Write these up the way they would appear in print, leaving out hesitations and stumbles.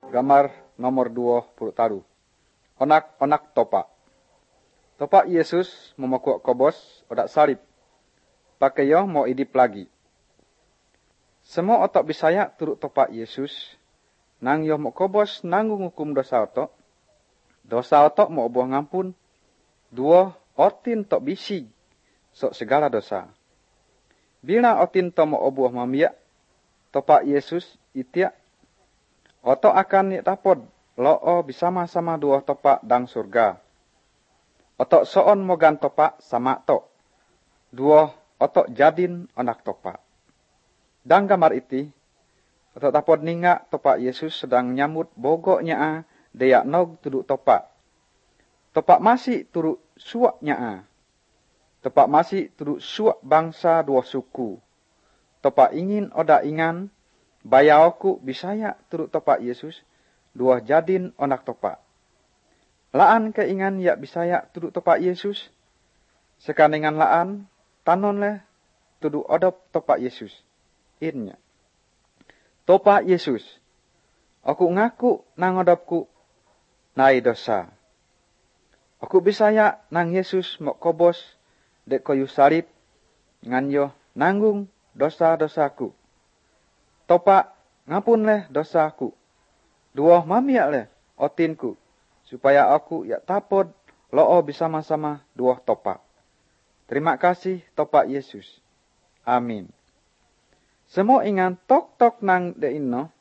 Gambar nomor 20 taru. Onak topa. Topa Yesus memakuk kobos odak salib. Pakai yo mau idip lagi. Semua otak bisaya turut topa Yesus. Nang yo mau kobos nanggung hukum dosa otak. Dosa otak mau obuah ngampun. Dua otin tok bisi. Sok segala dosa. Bila otin to mau obuah mamiak. Topa Yesus itiak. Otak akan ni tapod. Lo'o bersama-sama dua topak dang surga. Otak soon mogan topak sama tok. Dua otak jadin onak topak. Dang gambar iti. Otak tapod ningak topak Yesus sedang nyambut bogoknya deyak nog tuduk topak. Topak masih turut suaknya Topak masih turut suak bangsa dua suku. Topak ingin oda ingan. Bayaoku bisaya turut topak Yesus. Dua jadin onak topak. Laan keingan ya bisaya tuduk topak Yesus. Sekaningan laan tanon leh tuduk odop topak Yesus. Innya. Topak Yesus. Aku ngaku nang odopku nai dosa. Aku bisaya nang Yesus mok kobos dek kayu salib nganyo nanggung dosa-dosaku. Topak ngapun leh dosaku. Dua mamiak leh otinku. Supaya aku ya tapod lo'o bersama-sama dua topak. Terima kasih topak Yesus. Amin. Semua ingan tok-tok nang de ino.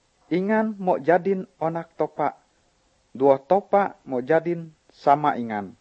Ingan mau jadin onak topak. Dua topak mau jadin sama ingan.